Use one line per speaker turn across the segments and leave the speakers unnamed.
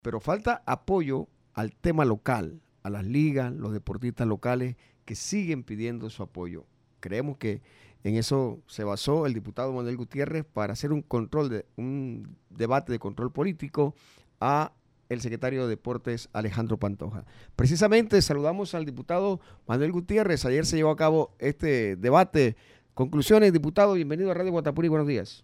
pero falta apoyo al tema local, a las ligas, los deportistas locales que siguen pidiendo su apoyo. Creemos que en eso se basó el diputado Manuel Gutiérrez para hacer un debate de control político a el secretario de Deportes Alejandro Pantoja. Precisamente saludamos al diputado Manuel Gutiérrez. Ayer se llevó a cabo este debate. Conclusiones, diputado, bienvenido a Radio Guatapurí, buenos días.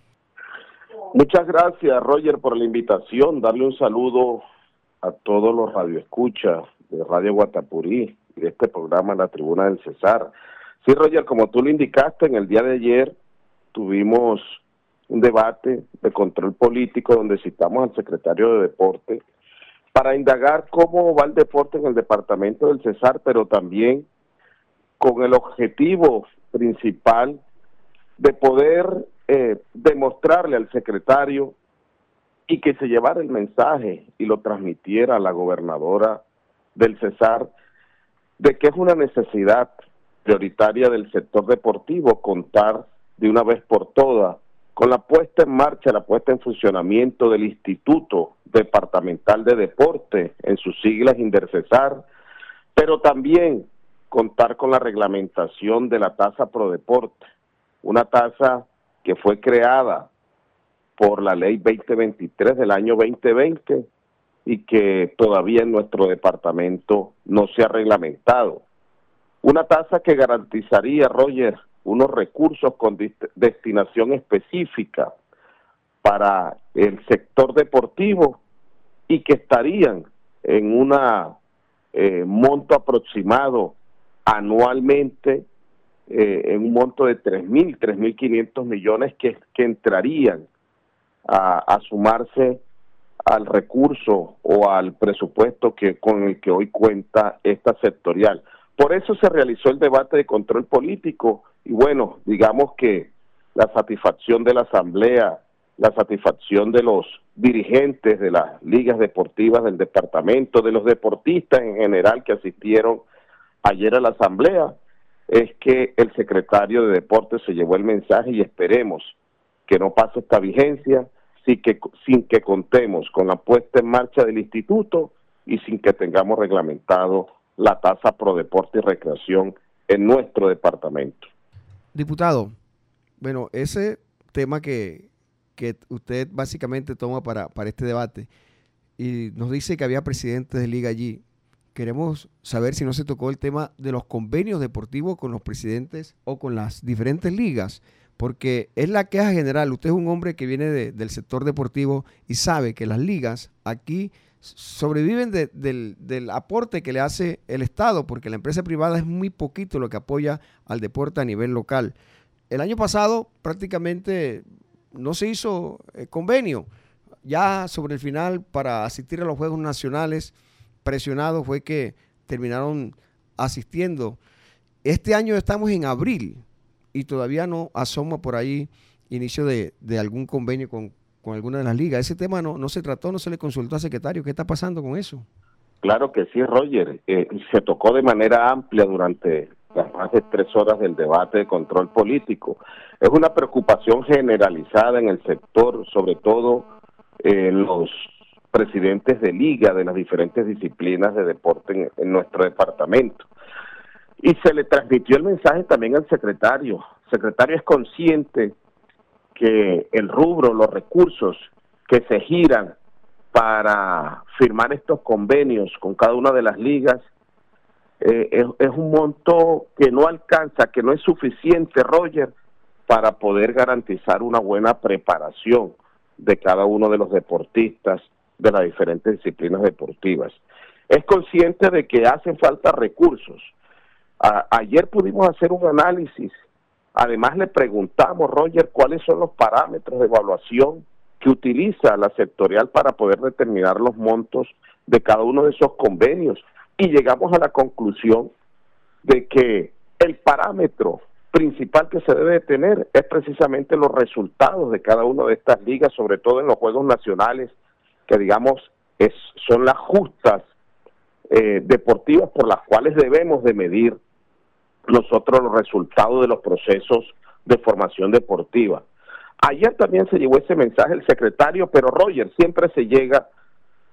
Muchas gracias, Roger, por la invitación. Darle un saludo a todos los radioescuchas de Radio Guatapurí y de este programa La Tribuna del Cesar. Sí, Roger, como tú lo indicaste, en el día de ayer tuvimos un debate de control político donde citamos al secretario de Deporte para indagar cómo va el deporte en el departamento del Cesar, pero también con el objetivo principal de poder demostrarle al secretario y que se llevara el mensaje y lo transmitiera a la gobernadora del Cesar de que es una necesidad prioritaria del sector deportivo contar de una vez por todas con la puesta en marcha, la puesta en funcionamiento del Instituto Departamental de Deporte, en sus siglas Indercesar, pero también contar con la reglamentación de la tasa Prodeporte, una tasa que fue creada por la ley 2023 del año 2020 y que todavía en nuestro departamento no se ha reglamentado. Una tasa que garantizaría, Roger, unos recursos con destinación específica para el sector deportivo y que estarían en un monto aproximado anualmente en un monto de 3.500 millones que entrarían a sumarse al recurso o al presupuesto con el que hoy cuenta esta sectorial. Por eso se realizó el debate de control político y bueno, digamos que la satisfacción de la asamblea, la satisfacción de los dirigentes de las ligas deportivas del departamento, de los deportistas en general que asistieron ayer a la asamblea, es que el secretario de Deportes se llevó el mensaje y esperemos que no pase esta vigencia sin que contemos con la puesta en marcha del instituto y sin que tengamos reglamentado la tasa pro deporte y recreación en nuestro departamento.
Diputado, bueno, ese tema que usted básicamente toma para este debate y nos dice que había presidentes de liga allí, queremos saber si no se tocó el tema de los convenios deportivos con los presidentes o con las diferentes ligas, porque es la queja general. Usted es un hombre que viene del sector deportivo y sabe que las ligas aquí sobreviven del aporte que le hace el Estado, porque la empresa privada es muy poquito lo que apoya al deporte a nivel local. El año pasado prácticamente no se hizo convenio. Ya sobre el final, para asistir a los Juegos Nacionales, presionados fue que terminaron asistiendo. Este año estamos en abril y todavía no asoma por ahí inicio de algún convenio con alguna de las ligas. Ese tema no se trató, no se le consultó al secretario. ¿Qué está pasando con eso?
Claro que sí, Roger. Se tocó de manera amplia durante las más de 3 horas del debate de control político. Es una preocupación generalizada en el sector, sobre todo los presidentes de liga de las diferentes disciplinas de deporte en nuestro departamento. Y se le transmitió el mensaje también al secretario. El secretario es consciente que el rubro, los recursos que se giran para firmar estos convenios con cada una de las ligas es un monto que no alcanza, que no es suficiente, Roger, para poder garantizar una buena preparación de cada uno de los deportistas de las diferentes disciplinas deportivas. Es consciente de que hacen falta recursos. Ayer pudimos hacer un análisis. Además le preguntamos, Roger, cuáles son los parámetros de evaluación que utiliza la sectorial para poder determinar los montos de cada uno de esos convenios. Y llegamos a la conclusión de que el parámetro principal que se debe tener es precisamente los resultados de cada una de estas ligas, sobre todo en los Juegos Nacionales, que digamos son las justas deportivas por las cuales debemos de medir nosotros los resultados de los procesos de formación deportiva. Ayer también se llevó ese mensaje el secretario, pero Roger, siempre se llega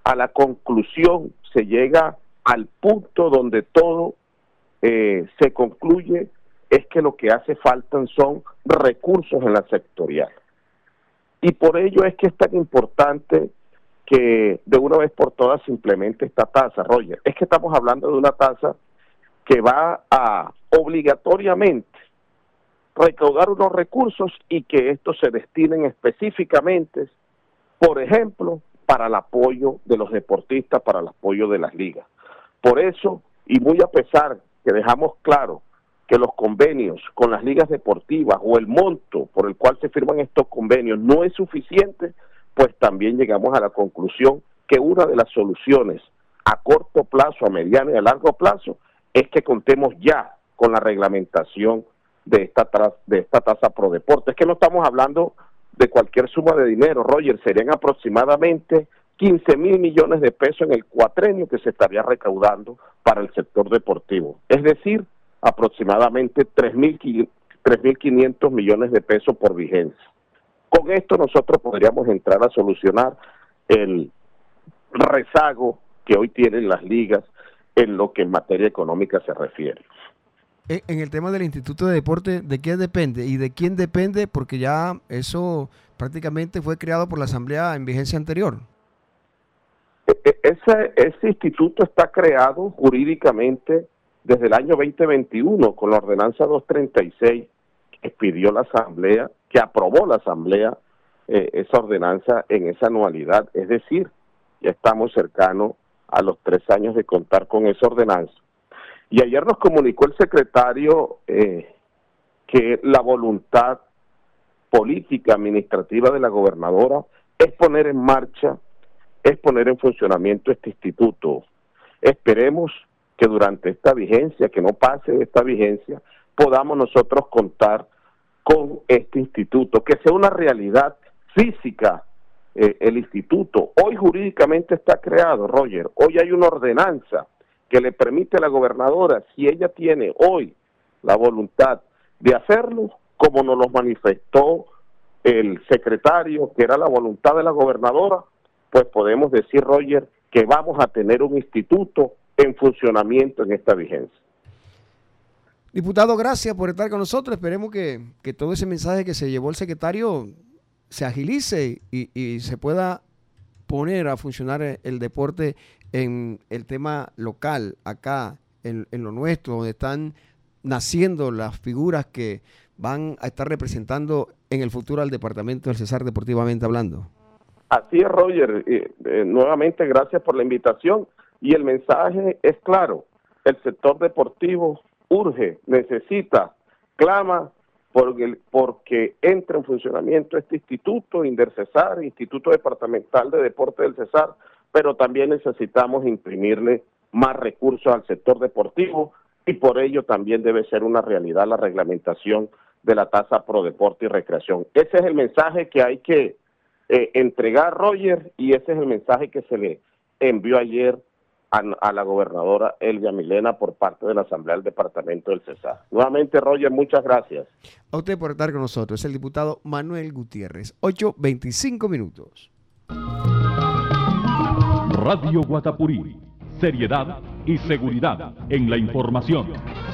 a la conclusión, se llega al punto donde todo se concluye, es que lo que hace falta son recursos en la sectorial. Y por ello es que es tan importante que de una vez por todas se implemente esta tasa, Roger. Es que estamos hablando de una tasa que va a obligatoriamente recaudar unos recursos y que estos se destinen específicamente, por ejemplo, para el apoyo de los deportistas, para el apoyo de las ligas. Por eso, y muy a pesar que dejamos claro que los convenios con las ligas deportivas o el monto por el cual se firman estos convenios no es suficiente, pues también llegamos a la conclusión que una de las soluciones a corto plazo, a mediano y a largo plazo, es que contemos ya con la reglamentación de esta tasa pro deporte. Es que no estamos hablando de cualquier suma de dinero, Roger, serían aproximadamente 15,000 millones de pesos en el cuatrenio que se estaría recaudando para el sector deportivo. Es decir, aproximadamente 3.500 millones de pesos por vigencia. Con esto nosotros podríamos entrar a solucionar el rezago que hoy tienen las ligas en lo que en materia económica se refiere.
En el tema del Instituto de Deporte, ¿de qué depende? ¿Y de quién depende? Porque ya eso prácticamente fue creado por la Asamblea en vigencia anterior.
Ese instituto está creado jurídicamente desde el año 2021 con la ordenanza 236 que pidió la Asamblea, que aprobó la Asamblea esa ordenanza en esa anualidad. Es decir, ya estamos cercanos a los 3 años de contar con esa ordenanza. Y ayer nos comunicó el secretario que la voluntad política administrativa de la gobernadora es poner en marcha, es poner en funcionamiento este instituto. Esperemos que durante esta vigencia, que no pase de esta vigencia, podamos nosotros contar con este instituto, que sea una realidad física el instituto. Hoy jurídicamente está creado, Roger, hoy hay una ordenanza que le permite a la gobernadora, si ella tiene hoy la voluntad de hacerlo, como nos lo manifestó el secretario, que era la voluntad de la gobernadora, pues podemos decir, Roger, que vamos a tener un instituto en funcionamiento en esta vigencia.
Diputado, gracias por estar con nosotros. Esperemos que todo ese mensaje que se llevó el secretario se agilice y se pueda poner a funcionar el deporte en el tema local, acá, en lo nuestro, donde están naciendo las figuras que van a estar representando en el futuro al departamento del Cesar deportivamente hablando.
Así es, Roger. Nuevamente, gracias por la invitación. Y el mensaje es claro. El sector deportivo urge, necesita, clama porque entre en funcionamiento este instituto, Indercesar, Instituto Departamental de Deporte del Cesar, pero también necesitamos imprimirle más recursos al sector deportivo y por ello también debe ser una realidad la reglamentación de la tasa pro deporte y recreación. Ese es el mensaje que hay que entregar, Roger, y ese es el mensaje que se le envió ayer a la gobernadora Elvia Milena por parte de la Asamblea del Departamento del Cesar. Nuevamente, Roger, muchas gracias.
A usted por estar con nosotros. Es el diputado Manuel Gutiérrez. 8:25 minutos.
Radio Guatapurí. Seriedad y seguridad en la información.